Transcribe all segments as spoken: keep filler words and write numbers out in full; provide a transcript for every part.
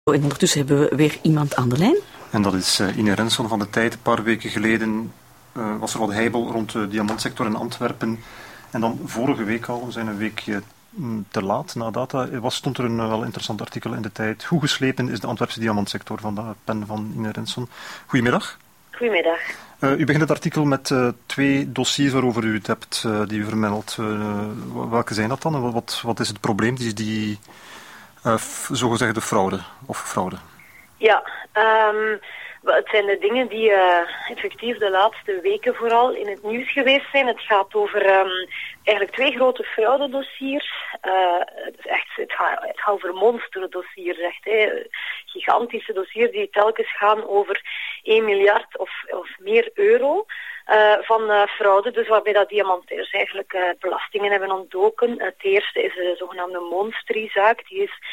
En ondertussen hebben we weer iemand aan de lijn. En dat is uh, Ine Renson van de Tijd. Een paar weken geleden uh, was er wat heibel rond de diamantsector in Antwerpen. En dan vorige week al, we zijn een weekje te laat na data, was, stond er een uh, wel interessant artikel in de Tijd. Hoe geslepen is de Antwerpse diamantsector, van de pen van Ine Renson. Goedemiddag. Goedemiddag. Uh, u begint het artikel met uh, twee dossiers waarover u het hebt, uh, die u vermeldt. Uh, welke zijn dat dan en wat, wat is het probleem? Die, die uh, f- zogezegde fraude of fraude? Ja, um, het zijn de dingen die uh, effectief de laatste weken vooral in het nieuws geweest zijn. Het gaat over um, eigenlijk twee grote fraudedossiers. Uh, het, is echt, het, gaat, het gaat over monsterdossiers, echt, hè. Gigantische dossiers die telkens gaan over één miljard of, of meer euro. Uh, van uh, fraude, dus waarbij dat diamantairs eigenlijk uh, belastingen hebben ontdoken. Het eerste is de zogenaamde Monstri-zaak. Die is,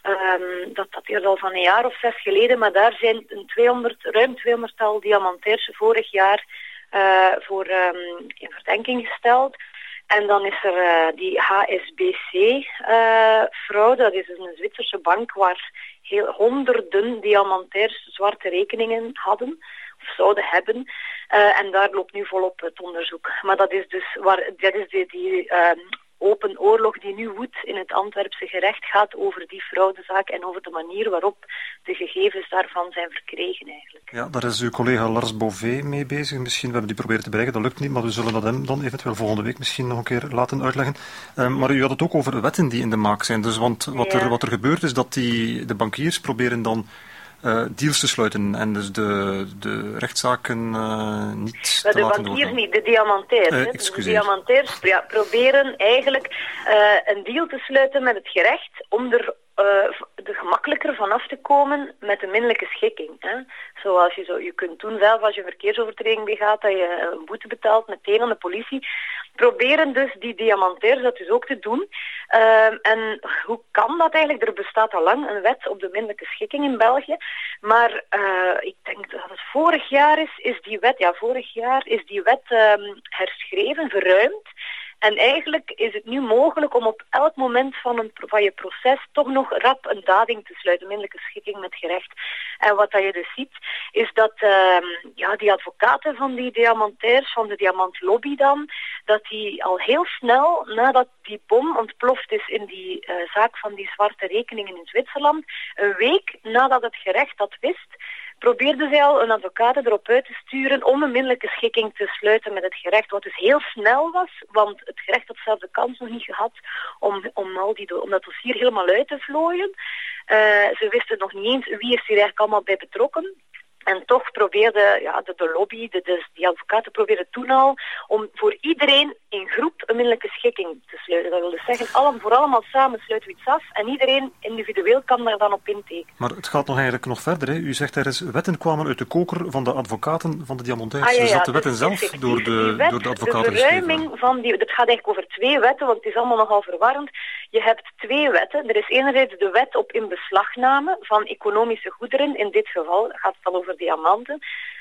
um, dat dateert al van een jaar of zes geleden, maar daar zijn een tweehonderd, ruim tweehonderdtal diamantairs vorig jaar uh, voor um, in verdenking gesteld. En dan is er uh, die H S B C-fraude, uh, dat is dus een Zwitserse bank waar heel honderden diamantairs zwarte rekeningen hadden. Of zouden hebben. Uh, en daar loopt nu volop het onderzoek. Maar dat is dus waar, dat is die, die uh, open oorlog die nu woedt in het Antwerpse gerecht, gaat over die fraudezaak en over de manier waarop de gegevens daarvan zijn verkregen eigenlijk. Ja, daar is uw collega Lars Bové mee bezig. Misschien, we hebben die proberen te bereiken, dat lukt niet, maar we zullen dat hem dan eventueel volgende week misschien nog een keer laten uitleggen. Uh, maar u had het ook over wetten die in de maak zijn. Dus want wat, ja. er, wat er gebeurt is dat die, de bankiers proberen dan Uh, deals te sluiten en dus de, de rechtszaken uh, niet maar te de laten doorgaan. De bankiers niet, de diamantairs. Uh, dus de diamantairs ja, proberen eigenlijk uh, een deal te sluiten met het gerecht om er uh, er gemakkelijker vanaf te komen met de minderlijke schikking. Hè. Zoals je, zo, je kunt doen zelf als je een verkeersovertreding begaat, dat je een boete betaalt meteen aan de politie. Proberen dus die diamantairs dat dus ook te doen. Uh, en hoe kan dat eigenlijk? Er bestaat al lang een wet op de minderlijke schikking in België. Maar uh, ik denk dat het vorig jaar is, is die wet, ja vorig jaar is die wet um, herschreven, verruimd. En eigenlijk is het nu mogelijk om op elk moment van, een, van je proces toch nog rap een dading te sluiten, minderlijke schikking met gerecht. En wat dat je dus ziet, is dat uh, ja, die advocaten van die diamantairs, van de diamantlobby dan, dat die al heel snel, nadat die bom ontploft is in die uh, zaak van die zwarte rekeningen in Zwitserland, een week nadat het gerecht dat wist, probeerde zij al een advocaat erop uit te sturen om een minderlijke schikking te sluiten met het gerecht. Wat dus heel snel was, want het gerecht had zelf de kans nog niet gehad om, om, al die, om dat dossier helemaal uit te vlooien. Uh, ze wisten nog niet eens wie is hier eigenlijk allemaal bij betrokken. En toch probeerde ja, de, de lobby, de, de, die advocaten probeerden toen al om voor iedereen in groep een minderlijke schikking te sluiten. Dat wil dus zeggen, allen, voor allemaal samen sluiten we iets af en iedereen individueel kan daar dan op intekenen. Maar het gaat nog eigenlijk nog verder. Hè? U zegt er is wetten kwamen uit de koker van de advocaten van de diamantairs. Ah, ja, ja, dus dat de dus wetten zelf door de, wet, door de advocaten de verruiming van die, het gaat eigenlijk over twee wetten, want het is allemaal nogal verwarrend. Je hebt twee wetten. Er is enerzijds de wet op inbeslagname van economische goederen. In dit geval gaat het dan over diamanten.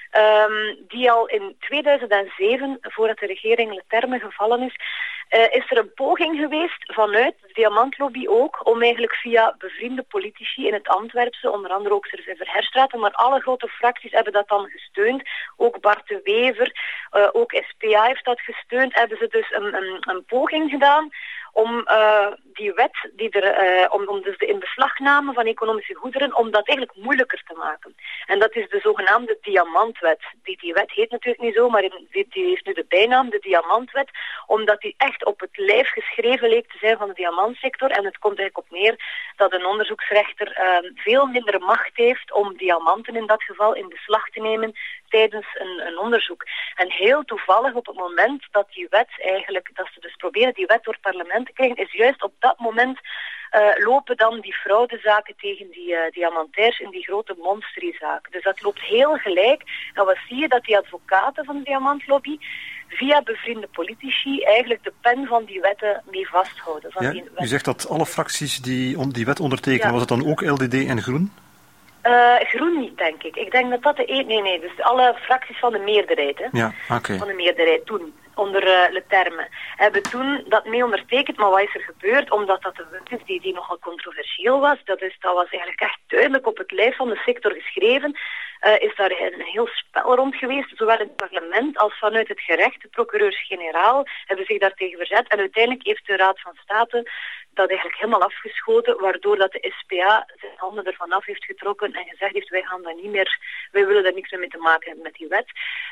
Um, die al in tweeduizend zeven, voordat de regering Leterme gevallen is, uh, is er een poging geweest vanuit de diamantlobby ook om eigenlijk via bevriende politici in het Antwerpse, onder andere ook Serge Herstraten, maar alle grote fracties hebben dat dan gesteund. Ook Bart de Wever, uh, ook S P A heeft dat gesteund. Hebben ze dus een, een, een poging gedaan om uh, die wet, die er, uh, om, om dus de inbeslagname van economische goederen, om dat eigenlijk moeilijker te maken. En dat is de zogenaamde diamantwet. Die, die wet heet natuurlijk niet zo, maar die, die heeft nu de bijnaam, de diamantwet, omdat die echt op het lijf geschreven leek te zijn van de diamantsector. En het komt eigenlijk op neer dat een onderzoeksrechter uh, veel minder macht heeft om diamanten in dat geval in beslag te nemen tijdens een, een onderzoek. En heel toevallig op het moment dat die wet eigenlijk, dat ze dus proberen die wet door het parlement te krijgen, is juist op dat moment uh, lopen dan die fraudezaken tegen die uh, diamantairs in die grote monsterzaak. Dus dat loopt heel gelijk. En wat zie je? Dat die advocaten van de diamantlobby via bevriende politici eigenlijk de pen van die wetten mee vasthouden. Van ja, die u zegt dat alle fracties die on, die wet ondertekenen, ja. Was het dan ook L D D en Groen? Uh, groen niet, denk ik. Ik denk dat dat de... E- nee, nee, dus alle fracties van de meerderheid. Hè. Ja, oké. Okay. Van de meerderheid toen. onder uh, Le Terme. Hebben toen dat mee ondertekend, maar wat is er gebeurd? Omdat dat een wet is die, die nogal controversieel was, dat, is, dat was eigenlijk echt duidelijk op het lijf van de sector geschreven, uh, is daar een heel spel rond geweest, zowel in het parlement als vanuit het gerecht. De procureurs-generaal hebben zich daartegen verzet en uiteindelijk heeft de Raad van State dat eigenlijk helemaal afgeschoten, waardoor dat de S P A zijn handen ervan af heeft getrokken en gezegd heeft, wij gaan dat niet meer, wij willen daar niks meer mee te maken hebben met die wet.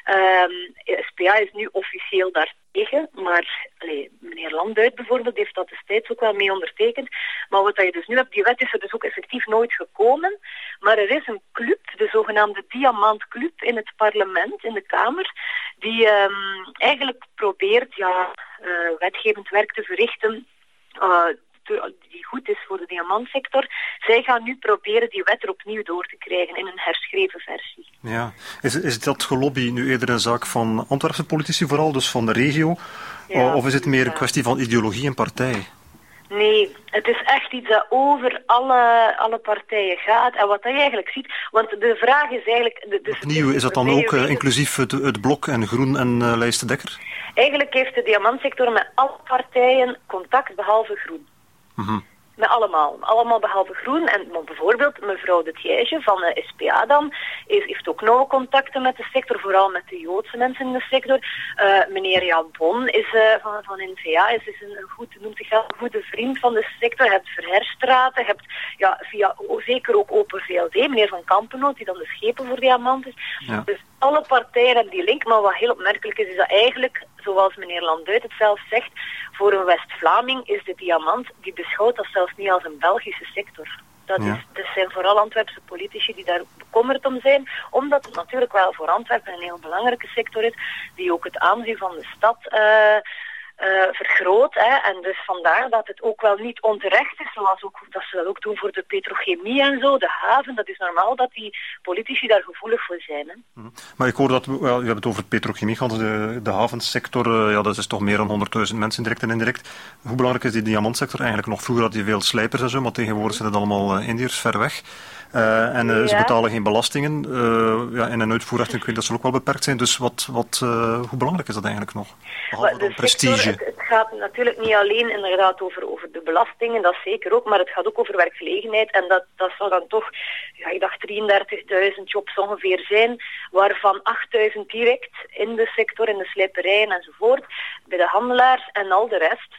Um, de S P A is nu officieel daartegen, maar allez, meneer Landuit bijvoorbeeld heeft dat destijds ook wel mee ondertekend. Maar wat je dus nu hebt, die wet is er dus ook effectief nooit gekomen, maar er is een club, de zogenaamde Diamantclub in het parlement, in de Kamer, die um, eigenlijk probeert ja, uh, wetgevend werk te verrichten uh, die goed is voor de diamantsector. Zij gaan nu proberen die wet er opnieuw door te krijgen in een herschreven versie. Ja. Is, is dat gelobby nu eerder een zaak van Antwerpse politici vooral, dus van de regio? Ja, of is het meer een kwestie van ideologie en partij? Nee, het is echt iets dat over alle, alle partijen gaat. En wat je eigenlijk ziet, want de vraag is eigenlijk... Dus opnieuw, is dat dan ook uh, inclusief het, het Blok en Groen en uh, Lijst de Dekker? Eigenlijk heeft de diamantsector met alle partijen contact, behalve Groen. Mm-hmm. Met allemaal. Allemaal behalve Groen. En bijvoorbeeld mevrouw de Thiège van de S P A dan is, heeft ook nauwe contacten met de sector, vooral met de Joodse mensen in de sector. Uh, meneer Jan Bon is, uh, van, van N V A is, is een, een goed, noemt zich wel een goede vriend van de sector. Je hebt Verherstraten, je hebt ja, via, zeker ook Open V L D, meneer Van Kampenoot, die dan de schepen voor diamant is. Ja. Dus alle partijen hebben die link, maar wat heel opmerkelijk is, is dat eigenlijk, zoals meneer Landuit het zelf zegt, voor een West-Vlaming is de diamant, die beschouwt dat zelfs niet als een Belgische sector. Dat, ja. is, dat zijn vooral Antwerpse politici die daar bekommerd om zijn, omdat het natuurlijk wel voor Antwerpen een heel belangrijke sector is, die ook het aanzien van de stad uh, uh, vergroot. Hè. En dus vandaar dat het ook wel niet onterecht is, zoals ook, dat ze dat ook doen voor de petrochemie en zo, de haven. Dat is normaal dat die politici daar gevoelig voor zijn. Hè. Mm. Maar ik hoor dat, we, well, je hebt het over petrochemie gehad, de, de havensector, uh, ja, dat is toch meer dan honderdduizend mensen direct en indirect. Hoe belangrijk is die diamantsector eigenlijk nog? Vroeger had je veel slijpers en zo, maar tegenwoordig zijn het allemaal uh, Indiërs ver weg. Uh, en uh, ja. Ze betalen geen belastingen. Uh, ja, en een uitvoerrecht, ik weet dat ze ook wel beperkt zijn. Dus wat, wat, uh, hoe belangrijk is dat eigenlijk nog? Behalve dan prestige. Sector, het, het gaat natuurlijk niet alleen inderdaad over, over de belastingen, dat zeker ook, maar het gaat ook over werkgelegenheid. En dat, dat zal dan toch, ja, ik dacht drieëndertigduizend jobs ongeveer zijn, waarvan achtduizend direct in de sector, in de slijperijen enzovoort, bij de handelaars en al de rest,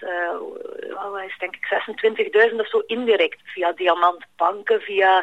uh, wat is denk ik zesentwintigduizend of zo indirect, via diamantbanken, via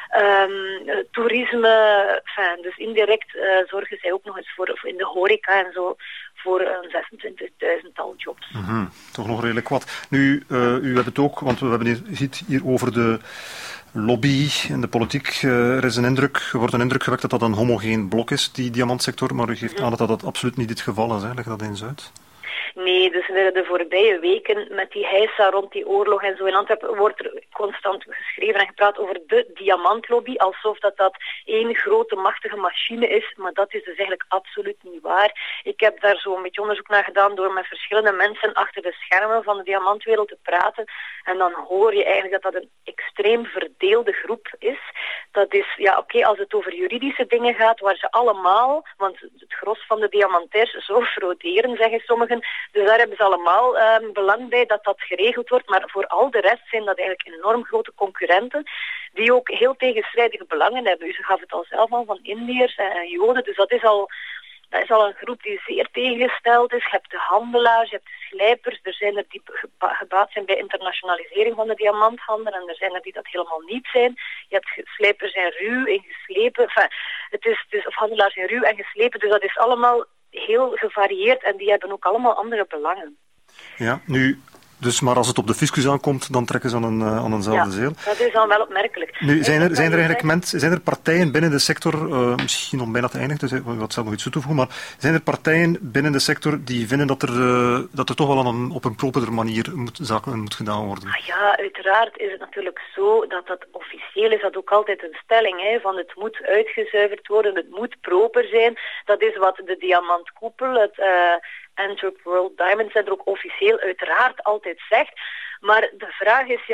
Um, toerisme, enfin, dus indirect uh, zorgen zij ook nog eens voor, voor in de horeca en zo voor een zesentwintigduizendtal jobs. Mm-hmm. Toch nog redelijk wat. Nu, uh, u hebt het ook, want we hebben hier, ziet hier over de lobby en de politiek. Uh, er is een indruk, er wordt een indruk gewekt dat dat een homogeen blok is, die diamantsector, maar u geeft aan dat dat absoluut niet het geval is. Hè? Leg dat eens uit. Nee, dus de, de voorbije weken met die heisa rond die oorlog en zo in Antwerpen wordt er constant geschreven en gepraat over de diamantlobby, alsof dat dat één grote machtige machine is, maar dat is dus eigenlijk absoluut niet waar. Ik heb daar zo een beetje onderzoek naar gedaan door met verschillende mensen achter de schermen van de diamantwereld te praten en dan hoor je eigenlijk dat dat een extreem verdeelde groep is. Dat is, ja oké, okay, als het over juridische dingen gaat, waar ze allemaal, want het gros van de diamantairs zo frauderen, zeggen sommigen, dus daar hebben ze allemaal um, belang bij dat dat geregeld wordt. Maar voor al de rest zijn dat eigenlijk enorm grote concurrenten die ook heel tegenstrijdige belangen hebben. U gaf het al zelf al van Indiërs en Joden. Dus dat is al, dat is al een groep die zeer tegengesteld is. Je hebt de handelaars, je hebt de slijpers. Er zijn er die gebaat zijn bij internationalisering van de diamanthandel. En er zijn er die dat helemaal niet zijn. Je hebt slijpers en ruw en geslepen. Enfin, het is, het is, of handelaars en ruw en geslepen. Dus dat is allemaal heel gevarieerd en die hebben ook allemaal andere belangen. Ja, nu, dus maar als het op de fiscus aankomt, dan trekken ze aan, een, uh, aan eenzelfde ja, zeel. Dat is dan wel opmerkelijk. Nu, zijn er, zijn er eigenlijk mensen, zijn er partijen binnen de sector, uh, misschien om bijna te eindigen, dus ik wil zelf nog iets toe te voegen, maar zijn er partijen binnen de sector die vinden dat er, uh, dat er toch wel een, op een properder manier moet, zaken moet gedaan worden? Ah ja, uiteraard is het natuurlijk zo dat dat officieel is, dat ook altijd een stelling, hè, van het moet uitgezuiverd worden, het moet proper zijn. Dat is wat de diamantkoepel, het uh, Antwerp World Diamond Center ook officieel uiteraard altijd zegt. Maar de vraag is, ja,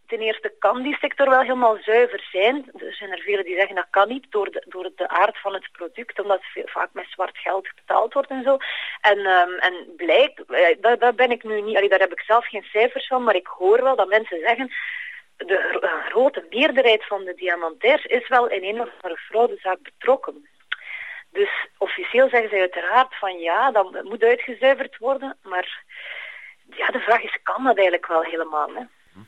ten eerste kan die sector wel helemaal zuiver zijn. Er zijn er velen die zeggen dat kan niet door de, door de aard van het product, omdat veel, vaak met zwart geld betaald wordt en zo. En, um, en blijkt, daar, daar ben ik nu niet, allee, daar heb ik zelf geen cijfers van, maar ik hoor wel dat mensen zeggen, de gro- grote meerderheid van de diamantairs is wel in een of andere fraudezaak betrokken. Dus officieel zeggen zij uiteraard van ja, dat moet uitgezuiverd worden, maar ja, de vraag is, kan dat eigenlijk wel helemaal, hè?